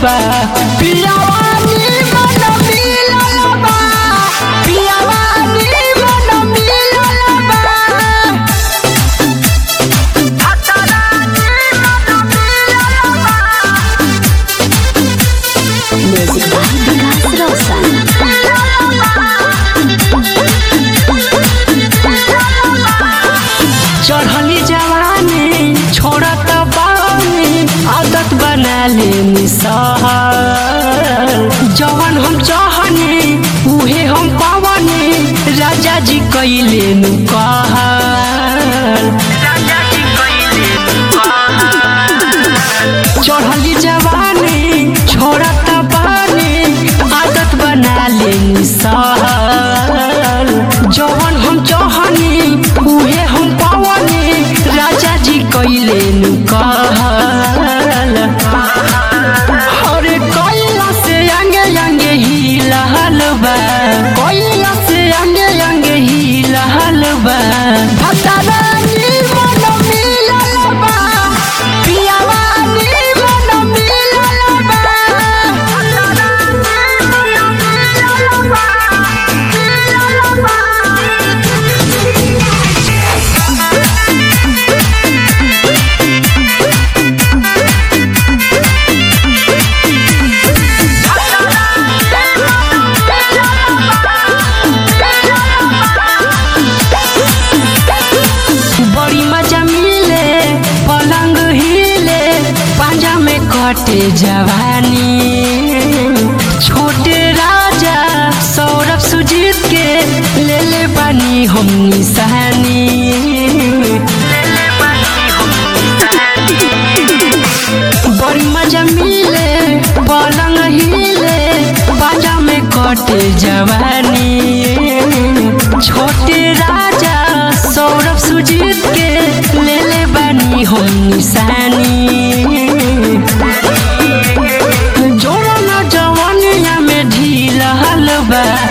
बा पियावानी मन मिलल बा पियावानी मन मिलल बा हतरानी मन मिलल बा Music by Vikas Roshan. चढ़ली जवानी छोड़त बानी आदत बना लेनी सहर जवन हम चाहनी उहे हम पावनी राजा जी कैले नु कहल चढ़ली जवानी छोड़त बानी आदत बना लेनी सहर जवन हम चाहनी उहे हम पावनी राजा जी कैले नु कहल अरे कैला से अंगे अंगे हिलहल बा कैला से अंगे अंगे हिलहल बा भतरानी मन मिलल बा पियावानी मन मिलल बा भतरानी मन मिलल बा मिलल बा बड़ी मजा मिले पलंग हिले पांजा में कटे जवानी छोटे राजा सौरभ सुजीत के ले ले बानी हम निशानी बड़ी मजा मिले पलंग हिले पांजा में कटे जवानी छोटे राजा सौरभ सुजीत के ले ले बानी हम निशानी जोरना जवानिया में ढीलहल बा